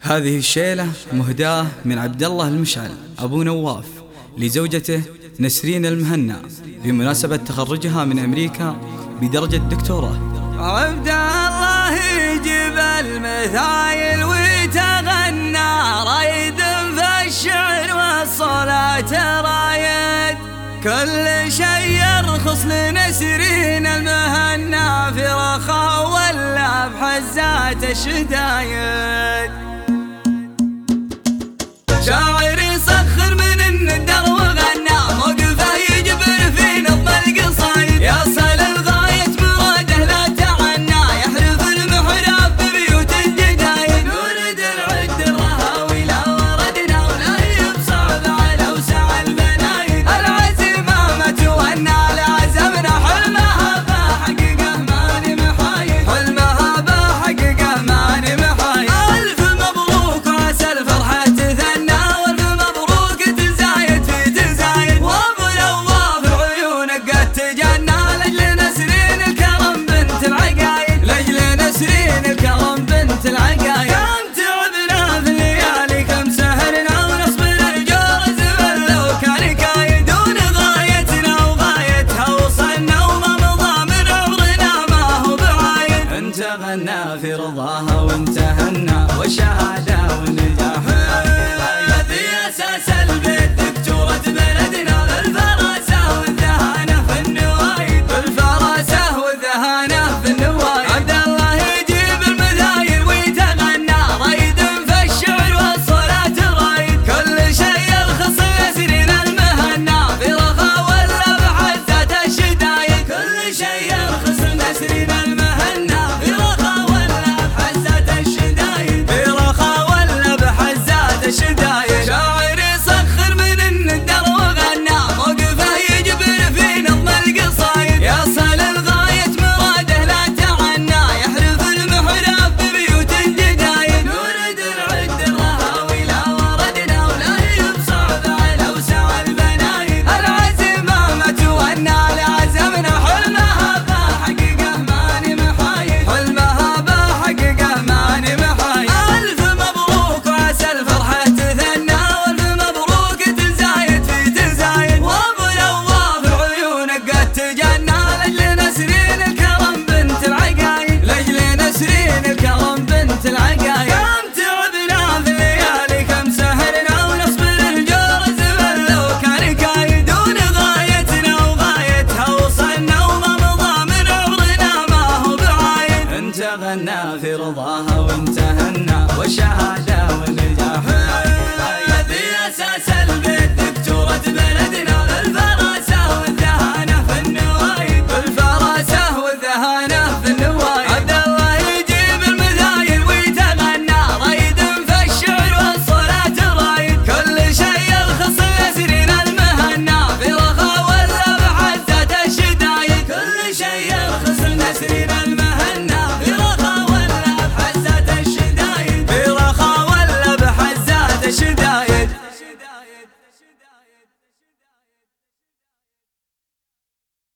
هذه الشيلة مهداة من عبد الله المشعل أبو نواف لزوجته نسرين المهنا بمناسبة تخرجها من أمريكا بدرجة دكتوراه. عبد الله يجيب المثايل ويتغنى رايد في الشعر والصلاة رايد، كل شيء يرخص لنسرين المهنا في رخاء ولا بحزات الشدايد.